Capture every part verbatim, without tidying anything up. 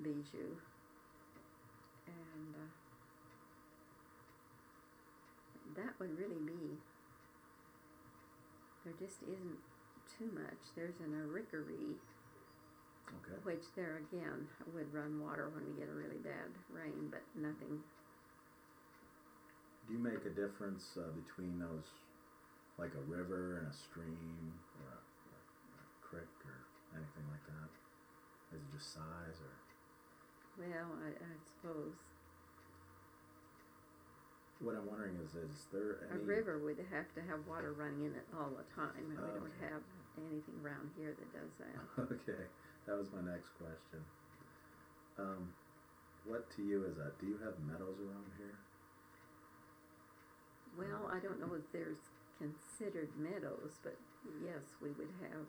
Bijou. And uh, that would really be, there just isn't too much. There's an Arickaree, Okay. which there again would run water when we get a really bad rain, but nothing. Do you make a difference uh, between those, like a river and a stream, or a, a, a creek, or anything like that? Is it just size, or? Well, I, I suppose What I'm wondering is, is there a any... river would have to have water running in it all the time, and we don't Okay. have anything around here that does that. Okay, that was my next question. Um, what to you is that? Do you have meadows around here? Well, I don't know if there's considered meadows, but yes, we would have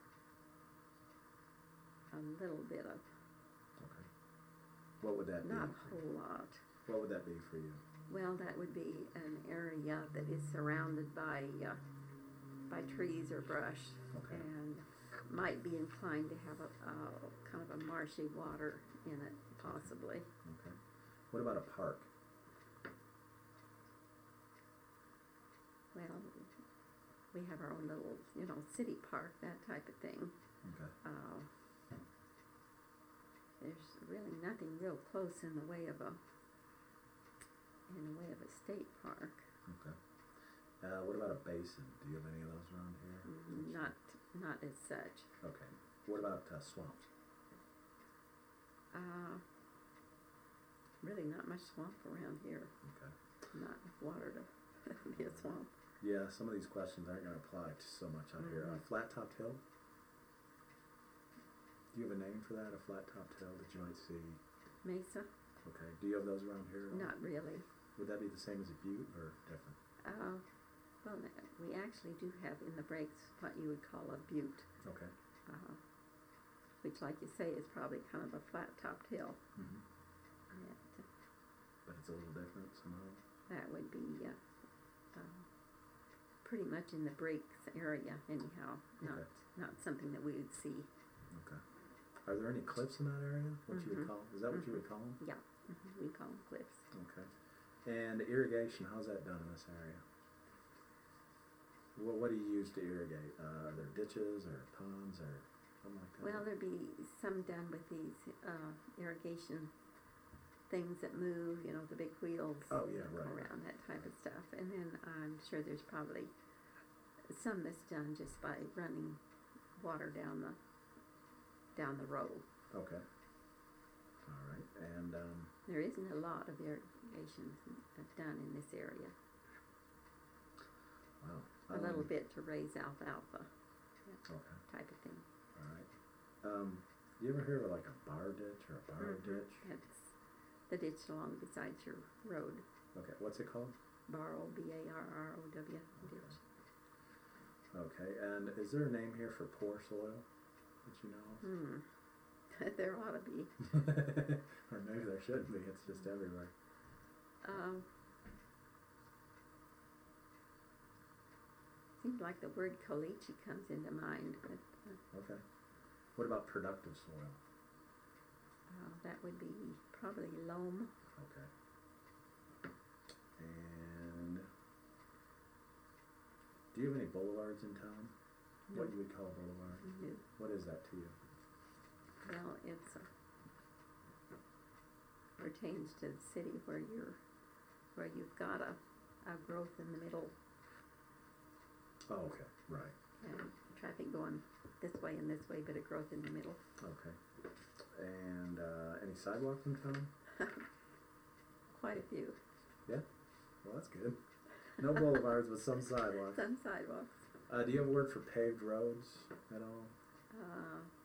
a little bit of, Okay. What would that not be? a whole lot. What would that be for you? Well, that would be an area that is surrounded by uh, by trees or brush, Okay. and might be inclined to have a, a kind of a marshy water in it, possibly. Okay. What about a park? Well, we have our own little, you know, city park, that type of thing. Okay. Uh, there's really nothing real close in the way of a in the way of a state park. Okay. Uh, what about a basin? Do you have any of those around here? Mm, Not not as such. Okay. What about uh, swamps? Uh, really not much swamp around here. Okay. Not enough water to be a swamp. Yeah, some of these questions aren't going to apply to so much out here. Uh, Mhm. flat topped hill? Do you have a name for that? A flat topped hill that you might see? Mesa? Okay. Do you have those around here? at all? Not really. Would that be the same as a butte or different? Uh, well, n- we actually do have in the breaks what you would call a butte, Okay. uh, which, like you say, is probably kind of a flat-topped hill. Mm-hmm. That, But it's a little different somehow? that would be uh, uh, pretty much in the breaks area, anyhow. Not Okay. not something that we would see. Okay. Are there any cliffs in that area? What you would Mhm. call? Is that what you Mhm. would call them? Yeah, hmm we call them cliffs. Okay. And irrigation, how's that done in this area? What, what do you use to irrigate? Uh, are there ditches or ponds or something like that? Well, there'd be some done with these uh, irrigation things that move, you know, the big wheels Oh, yeah, that go right. around, that type of stuff. And then I'm sure there's probably some that's done just by running water down the down the road. Okay. All right. And um, There isn't a lot of irrigation done in this area. wow. A little Um, bit to raise alfalfa, that Okay. type of thing. All right. Um, you ever hear of like a bar ditch or a borrow Mhm. ditch? That's the ditch along beside your road. Okay. What's it called? Borrow, B A R R O W, ditch. Okay. And is there a name here for poor soil that you know Hmm. There ought to be. of? Or maybe there shouldn't be. It's just everywhere. Um, seems like the word caliche comes into mind, but uh, Okay. What about productive soil? uh, that would be probably loam. Okay. And do you have any boulevards in town? No. What you would call a boulevard? No. What is that to you? Well, it's uh, pertains to the city where you're where you've got a, a growth in the middle Oh, okay. Right. and traffic going this way and this way, but a growth in the middle. Okay. And uh, any sidewalks in town? Quite a few. Yeah. Well, that's good. No boulevards, but some sidewalks. Some sidewalks. Uh, do you have a word for paved roads at all? Uh,